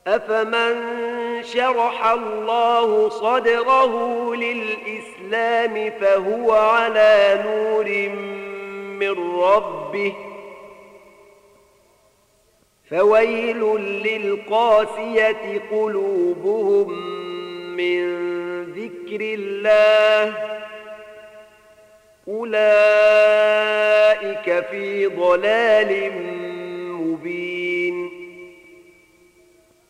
أفمن شرح الله صدره للإسلام فهو على نور من ربه فويل للقاسية قلوبهم من ذكر الله أولئك في ضلال